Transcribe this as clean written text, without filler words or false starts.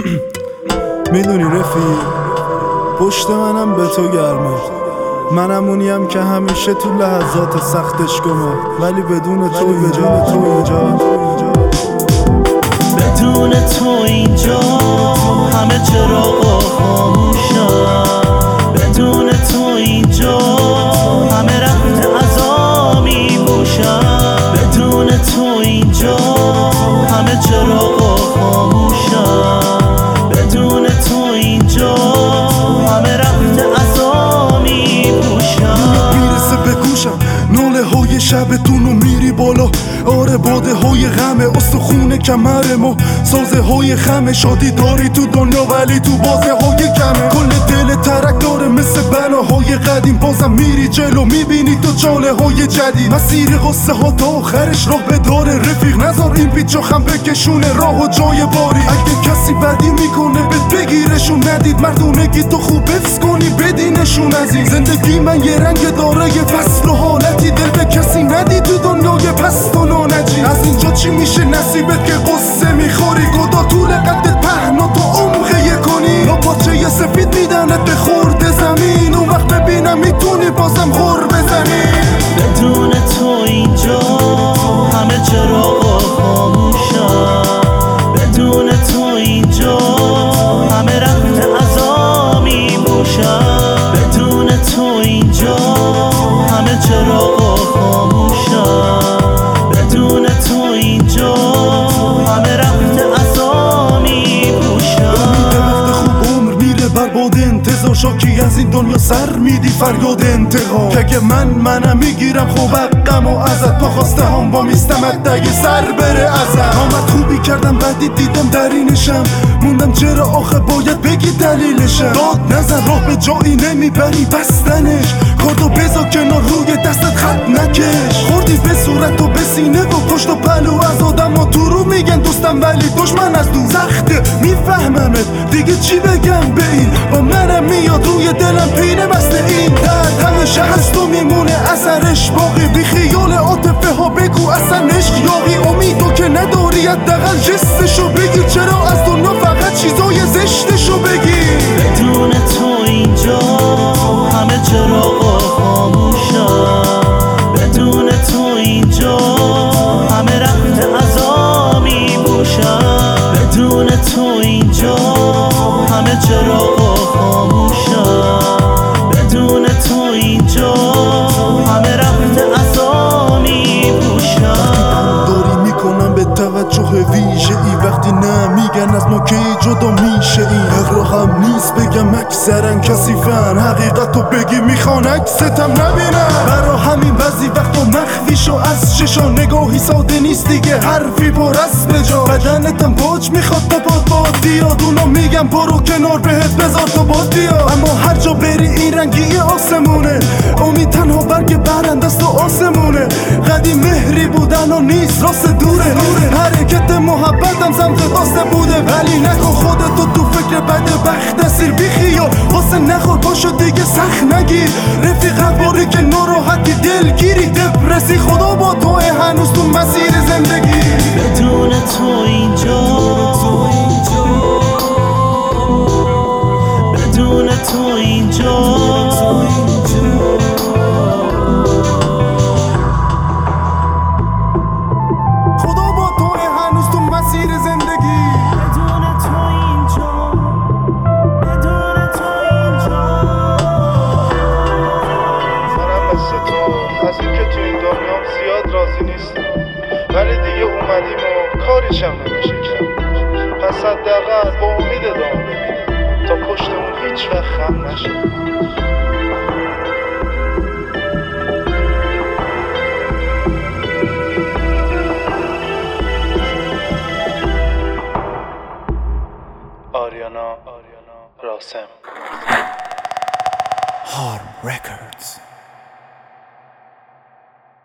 میدونی رفیق، پشت منم به تو گرمه. منم اونیم که همیشه تو لحظات سختش گمه، ولی بدون تو اینجا بدون تو اینجا همه چراغا خاموشن. بدون تو اینجا همه رفت عزا میپوشن. بدون تو اینجا همه چراغا خاموشن. بدون تو اینجا همه رفت عزا میپوشن. میرسه به گوشم ناله های شبتون و میری بالا. آره باده های غمه، استخونه کمر ما، سازه های خمه. شادی داری تو دنیا ولی تو بازه های کمه. کل دل ترک داره مثل بناهای قدیم، بازم میری جلو میبینی تو چاله های جدید. مسیر قصه ها تا آخرش راه بداره رفیق، نذار این پیچ و خم بکشونه راه و جای باری. اگه کسی بدی میکنه بهت بگیرشون ندید، مردونگی تو خوب حفظ کنی بدینشون از این. زندگی من یه رنگ داره یه فصل و حالتی، دل به کسی ندی تو دنیای پست و نانجی. از اینجا چی میشه نصیبت که قصه میخوری؟ خدا طول قدت پهنا تو عمقه کنی، یا پاچه یه سفید میدنت به خورد زمین. اون وقت ببینم میتونی بازم غر بزنی. بدون تو اینجا همه چراغا خاموشن. بدون تو اینجا همه رفت عزا میپوشن. بدون تو اینجا همه چراغا خاموشن. بدون تو اینجا همه رفت عزا میپوشن. وقت خوب عمر میره برباد انتظار، شاکی از این دنیا سر میدی فریاد انتقام. که اگه منم میگیرم خوب حقم و ازت پا خواسته هم با میستمت دیگه سر بره ازم. آمد خوبی کردم بعدی دیدم درینشم، موندم چرا آخه باید بگی دلیلشم. داد نزن راه به جایی نمیبری بستنش، کاردو بذار کنار روی دستت خط نکش. خوردی به صورت و به سینه و پشت و پلو از آدم ها تو رو میگن دوستم ولی دشمن از دور. سخته میفهممت دیگه چی بگم به این، با منم میاد روی دلم پینه مثل این درد. همیشه هست و میمونه اثرش باقی، بی خیال عاطفه ها بگو اصلا عشق یاقی. امیدو که نداری حداقل جستشو بگی، چرا از دنیا فقط چیزای زشتشو بگی. بدون تو اینجا همه چراغا خاموشن. بدون تو اینجا همه رفت عزا میپوشن. بدون تو اینجا همه چراغا خاموشن. بدون تو اینجا همه رفت عزا میپوشن. داری میکنم به توجه ویژه ای، وقتی نه میگن از ما کی جدا میشه. این اقراقم نیست بگم اکثرا کثیفن، حقیقتو بگی میخوان عکستم نبینن. برا همین بعضی وقتا مخفی شو از چشان، نگاهی ساده نیست دیگه حرفی پر از به جا. بدنتم باج میخواد تا باد بیاد، اونا میگم برو کنار بهت بذار تا باد بیاد. اما هر جا بری این رنگی آسمونه، امید تنها برگ برندست و آسمونه. قدیم مهری بودن و نیست راست دوره، حرکت محبتم سمت داسته بوده. ولی نکن خودتو تو فکر بد بخت اسیر، بی خیال واسه نخور پاشو دیگه سخت نگیر. رفیق باری که ناراحتی دلگیری دپرسی، خدا با توی هنوز تو مسیر زندگی. بدون تو اینجا بدون تو اینجا خدا با توی هنوز تو مسیر زندگی. بدون تو اینجا بدون تو اینجا. منم مثل تو از اینکه تو این دنیام زیاد راضی نیستم، ولی دیگه اومدیم و کاریشم نمیشه کرد. پس حداقل با امید ادامه بدیم تا پشتمون هیچ وقت خم نشه. آریانا راسم. هارم رکوردز.